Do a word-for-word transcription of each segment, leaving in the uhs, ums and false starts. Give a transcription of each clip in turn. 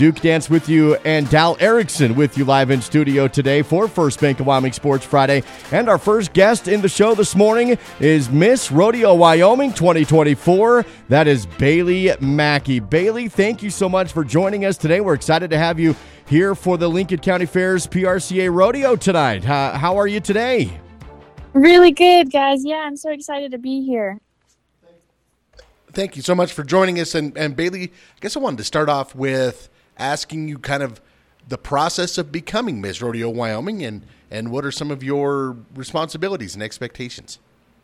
Duke Dance with you and Dal Erickson with you live in studio today for First Bank of Wyoming Sports Friday. And our first guest in the show this morning is Miss Rodeo Wyoming twenty twenty-four. That is Bailey Mackey. Bailey, thank you so much for joining us today. We're excited to have you here for the Lincoln County Fair's P R C A Rodeo tonight. Uh, how are you today? Really good, guys. Yeah, I'm so excited to be here. Thank you so much for joining us. And, and Bailey, I guess I wanted to start off with asking you kind of the process of becoming Miss Rodeo Wyoming and, and what are some of your responsibilities and expectations?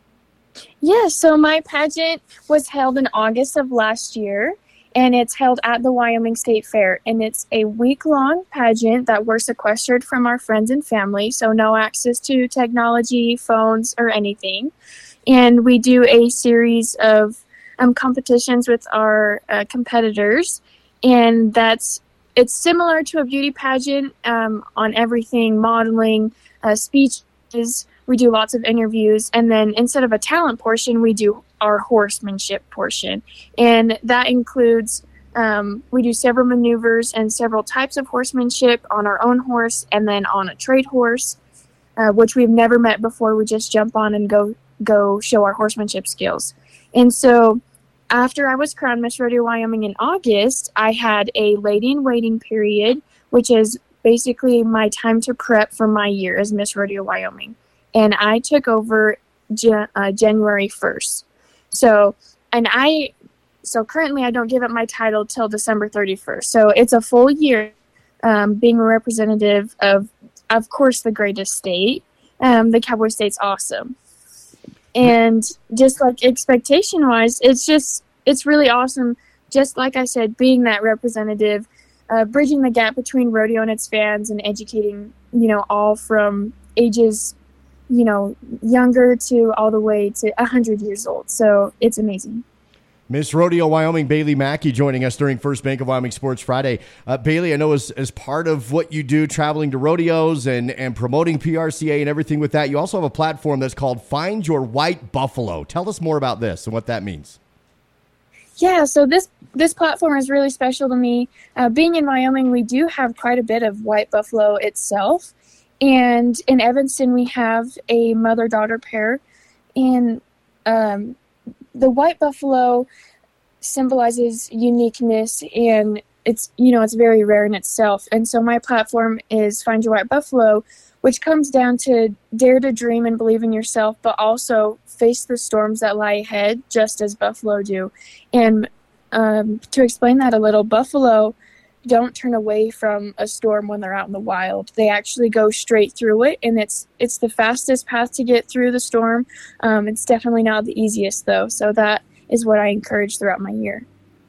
Yeah, so my pageant was held in August of last year, and it's held at the Wyoming State Fair. And it's a week-long pageant that we're sequestered from our friends and family, so no access to technology, phones, or anything. And we do a series of um, competitions with our uh, competitors, and that's it's similar to a beauty pageant um, on everything, modeling, uh, speeches. We do lots of interviews. And then instead of a talent portion, we do our horsemanship portion. And that includes, um, we do several maneuvers and several types of horsemanship on our own horse and then on a trade horse, uh, which we've never met before. We just jump on and go, go show our horsemanship skills. And so after I was crowned Miss Rodeo Wyoming in August, I had a lady-in-waiting period, which is basically my time to prep for my year as Miss Rodeo Wyoming. And I took over Jan- uh, January first. So, and I, so currently I don't give up my title till December thirty-first. So it's a full year um, being a representative of, of course, the greatest state. Um, the Cowboy State's awesome. And just like expectation wise, it's just, it's really awesome. Just like I said, being that representative, uh, bridging the gap between rodeo and its fans and educating, you know, all from ages, you know, younger to all the way to one hundred years old. So it's amazing. Miss Rodeo Wyoming, Bailey Mackey, joining us during First Bank of Wyoming Sports Friday. Uh, Bailey, I know as, as part of what you do, traveling to rodeos and, and promoting P R C A and everything with that, you also have a platform that's called Find Your White Buffalo. Tell us more about this and what that means. Yeah, so this this platform is really special to me. Uh, being in Wyoming, we do have quite a bit of white buffalo itself. And in Evanston, we have a mother-daughter pair. And um, the white buffalo symbolizes uniqueness, and it's, you know, it's very rare in itself. And so my platform is Find Your White Buffalo, which comes down to dare to dream and believe in yourself, but also face the storms that lie ahead, just as buffalo do. And um, to explain that a little, buffalo don't turn away from a storm when they're out in the wild. They actually go straight through it, and it's it's the fastest path to get through the storm. Um, it's definitely not the easiest, though, so that is what I encourage throughout my year.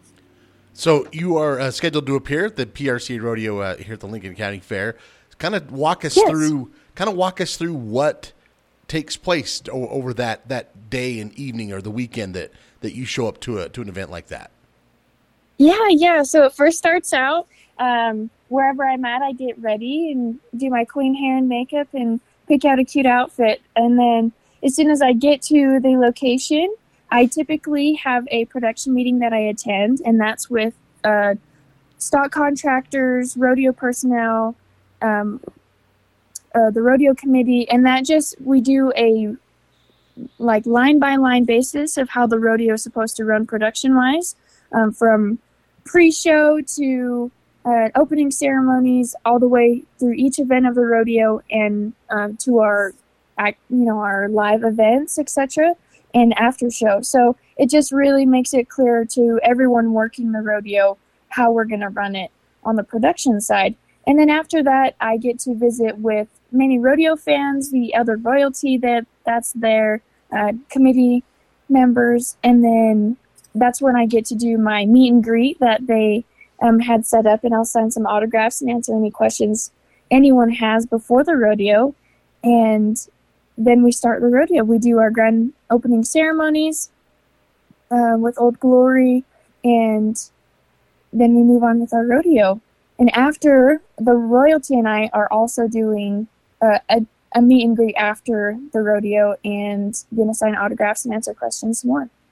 So you are uh, scheduled to appear at the P R C A Rodeo uh, here at the Lincoln County Fair. Kind of walk us Yes. through, kind of walk us through what takes place o- over that, that day and evening or the weekend that, that you show up to a to an event like that. Yeah, yeah. So it first starts out um, wherever I'm at, I get ready and do my queen hair and makeup and pick out a cute outfit. And then as soon as I get to the location, I typically have a production meeting that I attend, and that's with uh, stock contractors, rodeo personnel, um, uh, the rodeo committee, and that just, we do a like line by line basis of how the rodeo is supposed to run production wise, um, from pre-show to uh, opening ceremonies, all the way through each event of the rodeo and um, to our, you know, our live events, et cetera, and after show. So it just really makes it clear to everyone working the rodeo how we're going to run it on the production side. And then after that, I get to visit with many rodeo fans, the other royalty that that's there, uh, committee members, and then that's when I get to do my meet and greet that they um, had set up, and I'll sign some autographs and answer any questions anyone has before the rodeo. And then we start the rodeo. We do our grand opening ceremonies uh, with Old Glory, and then we move on with our rodeo. And after, the royalty and I are also doing uh, a, a meet and greet after the rodeo and going to sign autographs and answer questions more.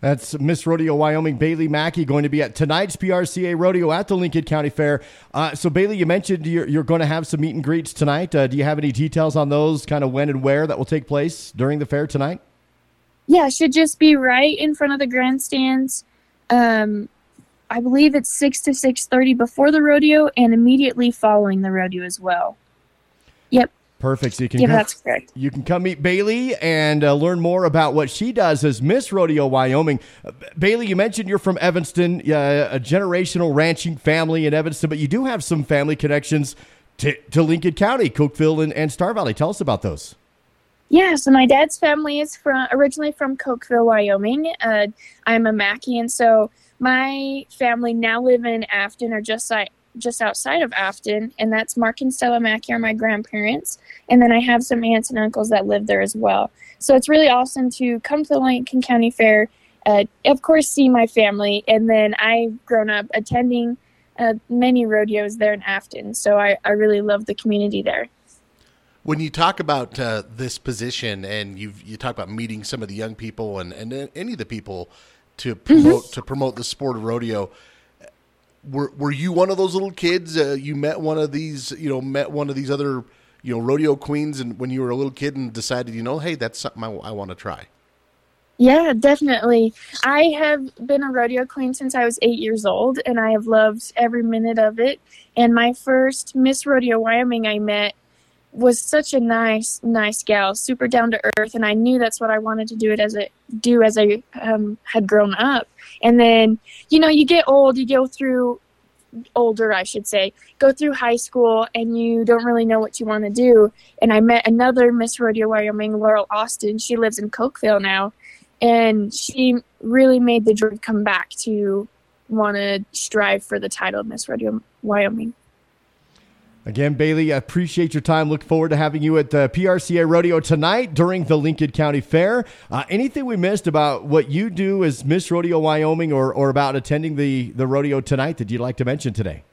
That's Miss Rodeo Wyoming Bailey Mackey going to be at tonight's P R C A Rodeo at the Lincoln County Fair. Uh, so, Bailey, you mentioned you're, you're going to have some meet and greets tonight. Uh, do you have any details on those, kind of when and where that will take place during the fair tonight? Yeah, it should just be right in front of the grandstands. Um, I believe it's six to six thirty before the rodeo and immediately following the rodeo as well. Yep. Perfect. So you can yeah, come, that's correct. You can come meet Bailey and uh, learn more about what she does as Miss Rodeo Wyoming. Uh, Bailey, you mentioned you're from Evanston, uh, a generational ranching family in Evanston, but you do have some family connections to, to Lincoln County, Cokeville, and, and Star Valley. Tell us about those. Yeah, so my dad's family is from originally from Cokeville, Wyoming. Uh, I'm a Mackey, and so my family now live in Afton, or just like just outside of Afton, and that's Mark and Stella Mackey are my grandparents. And then I have some aunts and uncles that live there as well. So it's really awesome to come to the Lincoln County Fair, uh, of course, see my family. And then I've grown up attending uh, many rodeos there in Afton. So I, I really love the community there. When you talk about uh, this position and you you talk about meeting some of the young people and, and any of the people to promote mm-hmm. to promote the sport of rodeo, Were were you one of those little kids? Uh, you met one of these, you know, met one of these other, you know, rodeo queens, and when you were a little kid, and decided, you know, hey, that's something I, I want to try. Yeah, definitely. I have been a rodeo queen since I was eight years old, and I have loved every minute of it. And my first Miss Rodeo Wyoming I met was such a nice, nice gal, super down to earth, and I knew that's what I wanted to do it as a do as I um, had grown up. And then, you know, you get old, you go through older, I should say, go through high school, and you don't really know what you want to do. And I met another Miss Rodeo Wyoming, Laurel Austin. She lives in Cokeville now, and she really made the dream come back to want to strive for the title of Miss Rodeo Wyoming. Again, Bailey, I appreciate your time. Look forward to having you at the P R C A Rodeo tonight during the Lincoln County Fair. Uh, anything we missed about what you do as Miss Rodeo Wyoming, or, or about attending the, the rodeo tonight that you'd like to mention today?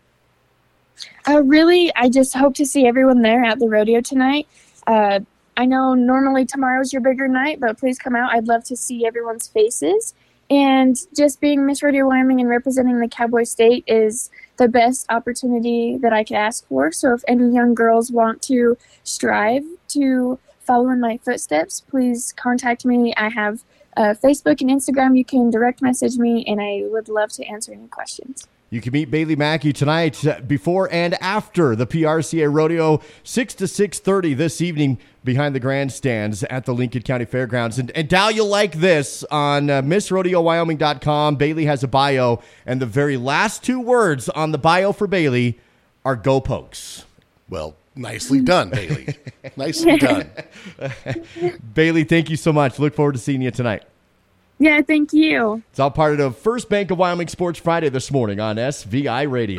Uh, really, I just hope to see everyone there at the rodeo tonight. Uh, I know normally tomorrow's your bigger night, but please come out. I'd love to see everyone's faces. And just being Miss Rodeo Wyoming and representing the Cowboy State is the best opportunity that I could ask for. So if any young girls want to strive to follow in my footsteps, please contact me. I have uh, Facebook and Instagram. You can direct message me, and I would love to answer any questions. You can meet Bailey Mackey tonight uh, before and after the P R C A Rodeo, six to six thirty this evening behind the grandstands at the Lincoln County Fairgrounds. And, and Dal, you'll like this on uh, Miss Rodeo Wyoming dot com. Bailey has a bio, and the very last two words on the bio for Bailey are "Go Pokes." Well, nicely done, Bailey. Nicely done. Bailey, thank you so much. Look forward to seeing you tonight. Yeah, thank you. It's all part of First Bank of Wyoming Sports Friday this morning on S V I Radio.